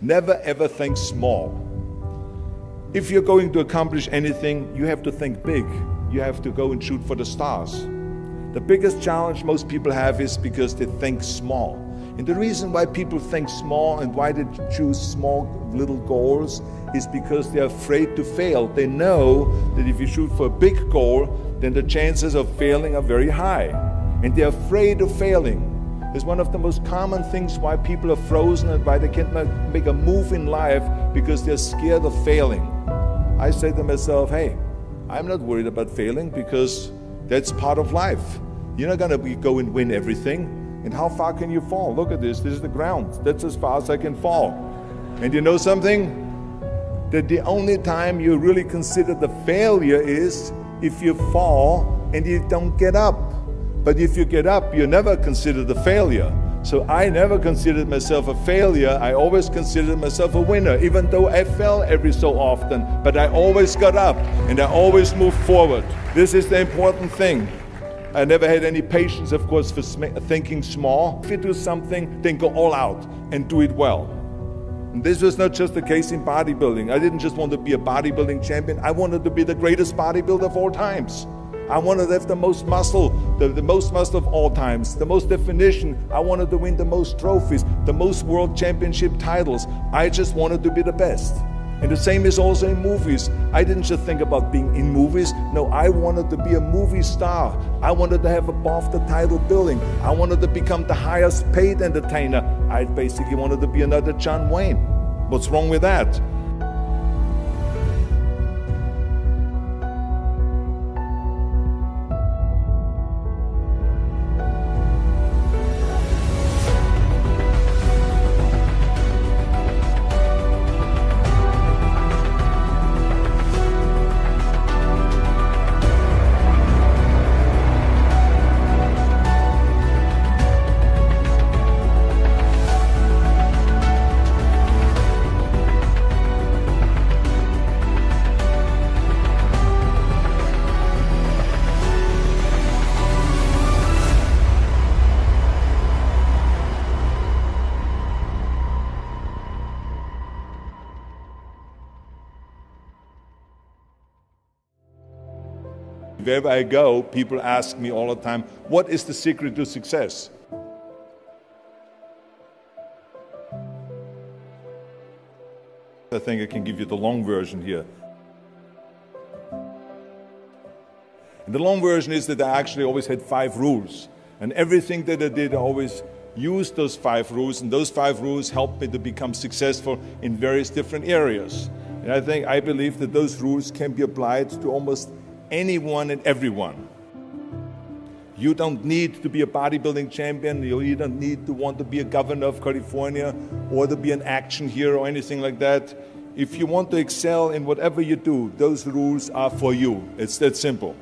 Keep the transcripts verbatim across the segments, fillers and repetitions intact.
Never ever think small. If you're going to accomplish anything, you have to think big. You have to go and shoot for the stars. The biggest challenge most people have is because they think small. And the reason why people think small and why they choose small little goals is because they're afraid to fail. They know that if you shoot for a big goal, then the chances of failing are very high. And they're afraid of failing. It's one of the most common things why people are frozen and why they can't make a move in life, because they're scared of failing. I say to myself, hey, I'm not worried about failing because that's part of life. You're not gonna be, go and win everything. And how far can you fall? Look at this, this is the ground. That's as far as I can fall. And you know something? That the only time you really consider the failure is if you fall and you don't get up. But if you get up, you never consider the failure. So I never considered myself a failure. I always considered myself a winner, even though I fell every so often. But I always got up and I always moved forward. This is the important thing. I never had any patience, of course, for thinking small. If you do something, then go all out and do it well. And this was not just the case in bodybuilding. I didn't just want to be a bodybuilding champion. I wanted to be the greatest bodybuilder of all times. I wanted to have the most muscle, the, the most muscle of all times, the most definition. I wanted to win the most trophies, the most world championship titles. I just wanted to be the best. And the same is also in movies. I didn't just think about being in movies. No, I wanted to be a movie star. I wanted to have above the title billing. I wanted to become the highest paid entertainer. I basically wanted to be another John Wayne. What's wrong with that? Wherever I go, people ask me all the time, what is the secret to success? I think I can give you the long version here. And the long version is that I actually always had five rules. And everything that I did, I always used those five rules. And those five rules helped me to become successful in various different areas. And I think, I believe that those rules can be applied to almost anyone and everyone. You don't need to be a bodybuilding champion. You don't need to want to be a governor of California or to be an action hero or anything like that. If you want to excel in whatever you do, those rules are for you. It's that simple.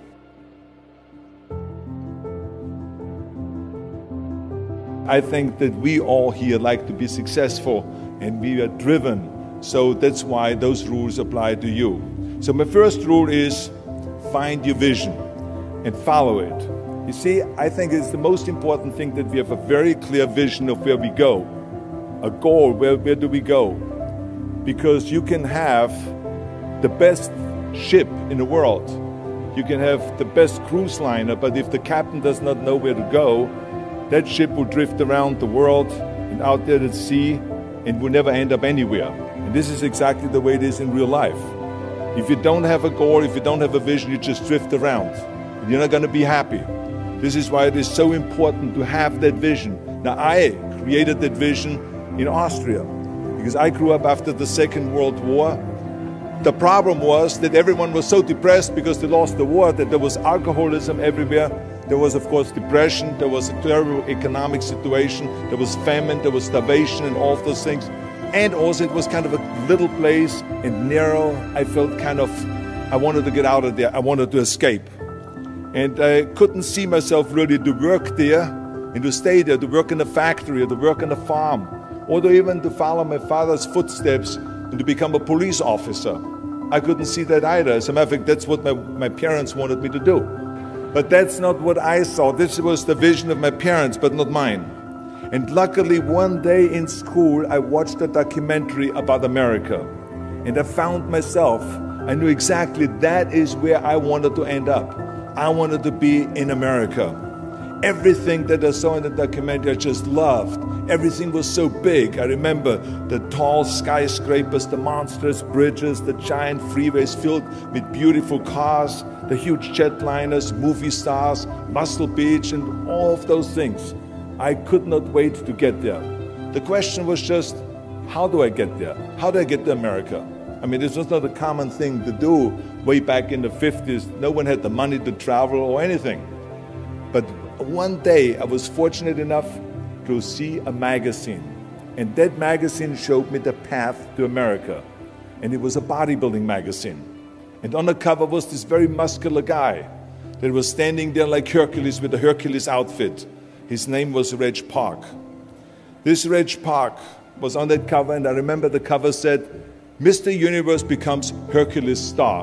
I think that we all here like to be successful and we are driven. So that's why those rules apply to you. So my first rule is find your vision and follow it. You see, I think it's the most important thing that we have a very clear vision of where we go. A goal, where, where do we go? Because you can have the best ship in the world. You can have the best cruise liner, but if the captain does not know where to go, that ship will drift around the world and out there at sea and will never end up anywhere. And this is exactly the way it is in real life. If you don't have a goal, if you don't have a vision, you just drift around. And you're not going to be happy. This is why it is so important to have that vision. Now, I created that vision in Austria because I grew up after the Second World War. The problem was that everyone was so depressed because they lost the war that there was alcoholism everywhere. There was, of course, depression. There was a terrible economic situation. There was famine. There was starvation and all of those things. And also it was kind of a little place and narrow. I felt kind of, I wanted to get out of there. I wanted to escape. And I couldn't see myself really to work there and to stay there, to work in a factory or to work on a farm, or to even to follow my father's footsteps and to become a police officer. I couldn't see that either. As a matter of fact, that's what my, my parents wanted me to do. But that's not what I saw. This was the vision of my parents, but not mine. And luckily, one day in school, I watched a documentary about America. And I found myself, I knew exactly that is where I wanted to end up. I wanted to be in America. Everything that I saw in the documentary, I just loved. Everything was so big. I remember the tall skyscrapers, the monstrous bridges, the giant freeways filled with beautiful cars, the huge jetliners, movie stars, Muscle Beach, and all of those things. I could not wait to get there. The question was just, how do I get there? How do I get to America? I mean, this was not a common thing to do way back in the fifties. No one had the money to travel or anything. But one day I was fortunate enough to see a magazine. And that magazine showed me the path to America. And it was a bodybuilding magazine. And on the cover was this very muscular guy that was standing there like Hercules with a Hercules outfit. His name was Reg Park. This Reg Park was on that cover, and I remember the cover said, Mister Universe becomes Hercules star.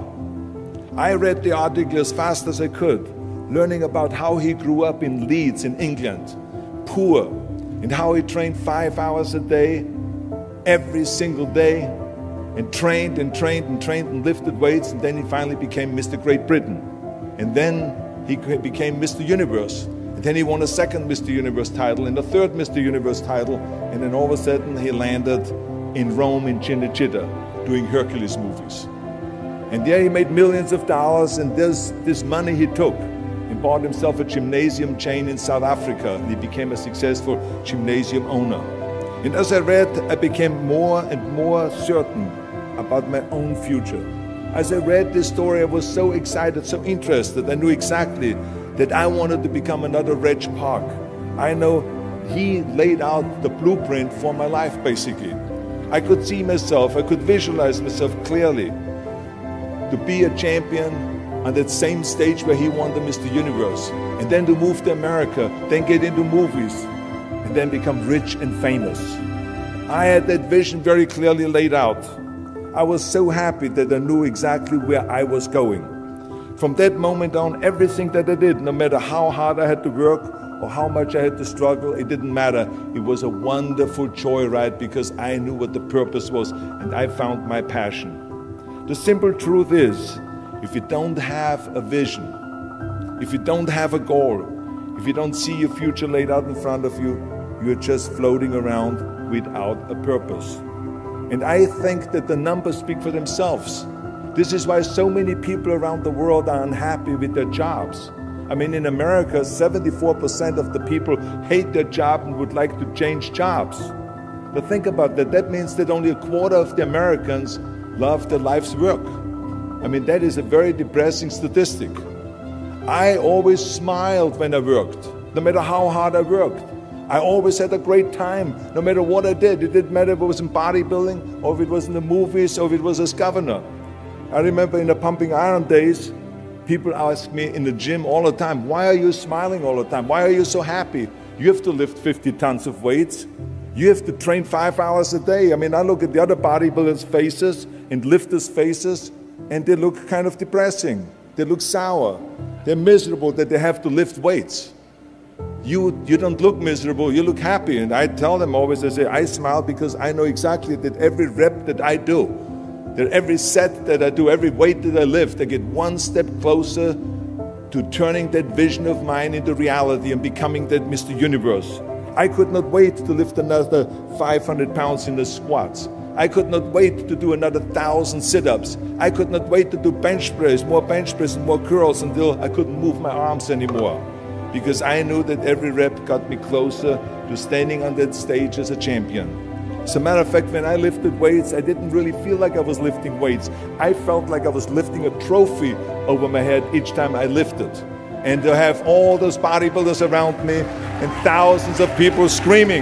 I read the article as fast as I could, learning about how he grew up in Leeds in England, poor, and how he trained five hours a day, every single day, and trained and trained and trained and lifted weights, and then he finally became Mister Great Britain. And then he became Mister Universe. And then he won a second Mister Universe title and a third Mister Universe title. And then all of a sudden he landed in Rome in Cinecittà doing Hercules movies. And there he made millions of dollars, and this, this money he took and bought himself a gymnasium chain in South Africa. And he became a successful gymnasium owner. And as I read, I became more and more certain about my own future. As I read this story, I was so excited, so interested. I knew exactly that I wanted to become another Reg Park. I know he laid out the blueprint for my life, basically. I could see myself, I could visualize myself clearly to be a champion on that same stage where he won the Mister Universe, and then to move to America, then get into movies, and then become rich and famous. I had that vision very clearly laid out. I was so happy that I knew exactly where I was going. From that moment on, everything that I did, no matter how hard I had to work or how much I had to struggle, it didn't matter. It was a wonderful joyride because I knew what the purpose was and I found my passion. The simple truth is, if you don't have a vision, if you don't have a goal, if you don't see your future laid out in front of you, you're just floating around without a purpose. And I think that the numbers speak for themselves. This is why so many people around the world are unhappy with their jobs. I mean, in America, seventy-four percent of the people hate their job and would like to change jobs. But think about that. That means that only a quarter of the Americans love their life's work. I mean, that is a very depressing statistic. I always smiled when I worked, no matter how hard I worked. I always had a great time, no matter what I did. It didn't matter if it was in bodybuilding, or if it was in the movies, or if it was as governor. I remember in the pumping iron days, people ask me in the gym all the time, why are you smiling all the time? Why are you so happy? You have to lift fifty tons of weights. You have to train five hours a day. I mean, I look at the other bodybuilders' faces and lifters' faces, and they look kind of depressing. They look sour. They're miserable that they have to lift weights. You, you don't look miserable, you look happy. And I tell them always, I say, I smile because I know exactly that every rep that I do, that every set that I do, every weight that I lift, I get one step closer to turning that vision of mine into reality and becoming that Mister Universe. I could not wait to lift another five hundred pounds in the squats. I could not wait to do another thousand sit-ups. I could not wait to do bench press, more bench press and more curls until I couldn't move my arms anymore. Because I knew that every rep got me closer to standing on that stage as a champion. As a matter of fact, when I lifted weights, I didn't really feel like I was lifting weights. I felt like I was lifting a trophy over my head each time I lifted. And to have all those bodybuilders around me and thousands of people screaming.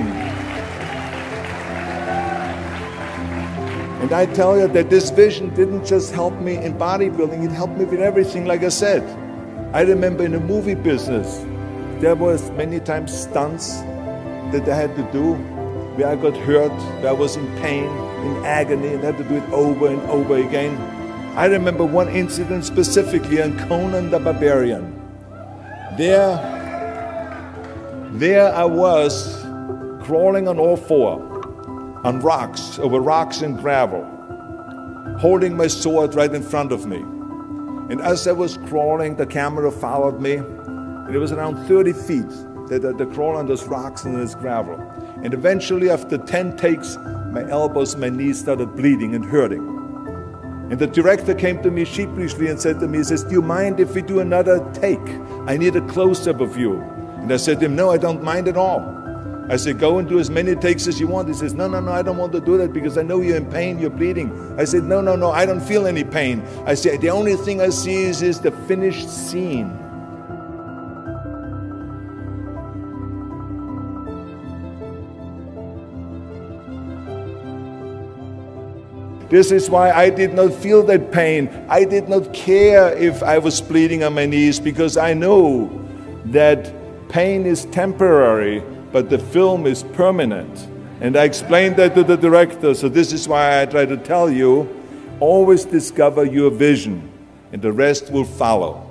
And I tell you that this vision didn't just help me in bodybuilding, it helped me with everything, like I said. I remember in the movie business, there was many times stunts that I had to do where I got hurt, where I was in pain, in agony, and had to do it over and over again. I remember one incident specifically on Conan the Barbarian. There, there I was crawling on all four, on rocks, over rocks and gravel, holding my sword right in front of me. And as I was crawling, the camera followed me, and it was around thirty feet that I to crawl on those rocks and this gravel. And eventually, after ten takes, my elbows, my knees started bleeding and hurting. And the director came to me sheepishly and said to me, he says, "Do you mind if we do another take? I need a close-up of you." And I said to him, "No, I don't mind at all." I said, "Go and do as many takes as you want." He says, "No, no, no, I don't want to do that because I know you're in pain, you're bleeding." I said, "No, no, no, I don't feel any pain." I said, "The only thing I see is, is the finished scene." This is why I did not feel that pain. I did not care if I was bleeding on my knees because I know that pain is temporary, but the film is permanent. And I explained that to the director, so this is why I try to tell you, always discover your vision, and the rest will follow.